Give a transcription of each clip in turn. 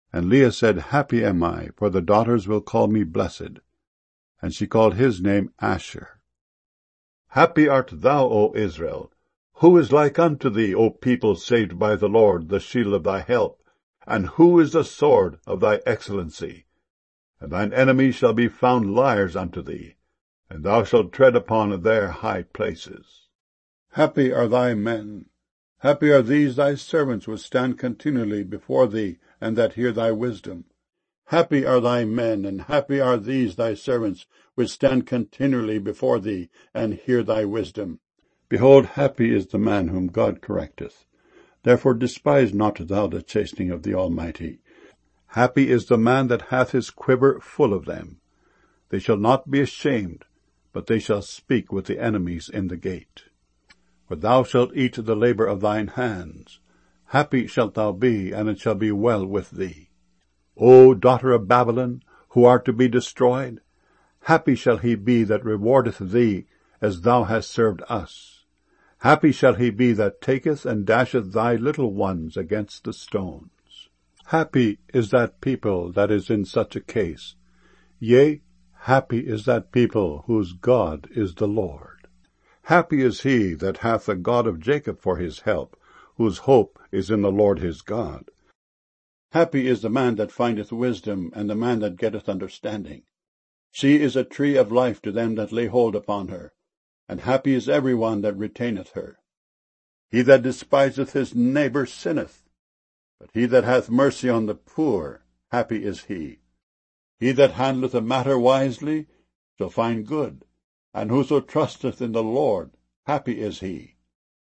And Leah said, Happy am I, for the daughters will call me blessed. And she called his name Asher. Happy art thou, O Israel! Who is like unto thee, O people saved by the Lord, the shield of thy help? And who is the sword of thy excellency? And thine enemies shall be found liars unto thee, and thou shalt tread upon their high places. Happy are thy men. Happy are these thy servants which stand continually before thee, and that hear thy wisdom. Happy are thy men, and happy are these thy servants which stand continually before thee, and hear thy wisdom. Behold, happy is the man whom God correcteth. Therefore despise not thou the chastening of the Almighty. Happy is the man that hath his quiver full of them. They shall not be ashamed, but they shall speak with the enemies in the gate. For thou shalt eat the labor of thine hands. Happy shalt thou be, and it shall be well with thee. O daughter of Babylon, who art to be destroyed, happy shall he be that rewardeth thee as thou hast served us. Happy shall he be that taketh and dasheth thy little ones against the stones. Happy is that people that is in such a case. Yea, happy is that people whose God is the Lord. Happy is he that hath the God of Jacob for his help, whose hope is in the Lord his God. Happy is the man that findeth wisdom, and the man that getteth understanding. She is a tree of life to them that lay hold upon her, and happy is every one that retaineth her. He that despiseth his neighbor sinneth, but he that hath mercy on the poor, happy is he. He that handleth a matter wisely shall find good, and whoso trusteth in the Lord, happy is he.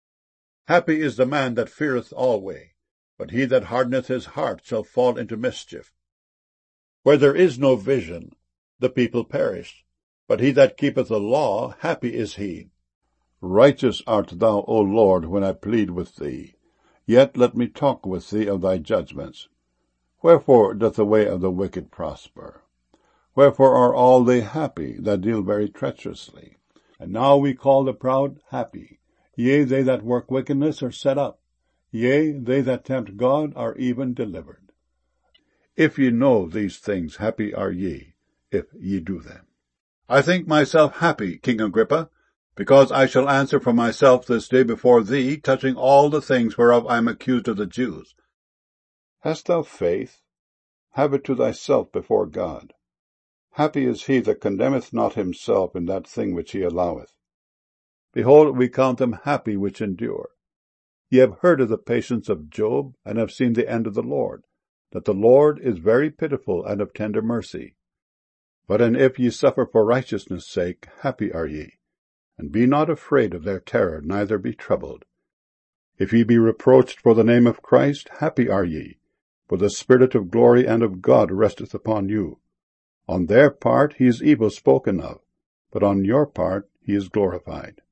Happy is the man that feareth alway, but he that hardeneth his heart shall fall into mischief. Where there is no vision, the people perish, but he that keepeth the law, happy is he. Righteous art thou, O Lord, when I plead with thee. Yet let me talk with thee of thy judgments. Wherefore doth the way of the wicked prosper? Wherefore are all they happy that deal very treacherously? And now we call the proud happy. Yea, they that work wickedness are set up. Yea, they that tempt God are even delivered. If ye know these things, happy are ye, if ye do them. I think myself happy, King Agrippa, because I shall answer for myself this day before thee, touching all the things whereof I am accused of the Jews. Hast thou faith? Have it to thyself before God. Happy is he that condemneth not himself in that thing which he alloweth. Behold, we count them happy which endure. Ye have heard of the patience of Job, and have seen the end of the Lord, that the Lord is very pitiful and of tender mercy. But and if ye suffer for righteousness' sake, happy are ye. And be not afraid of their terror, neither be troubled. If ye be reproached for the name of Christ, happy are ye, for the Spirit of glory and of God resteth upon you. On their part he is evil spoken of, but on your part he is glorified.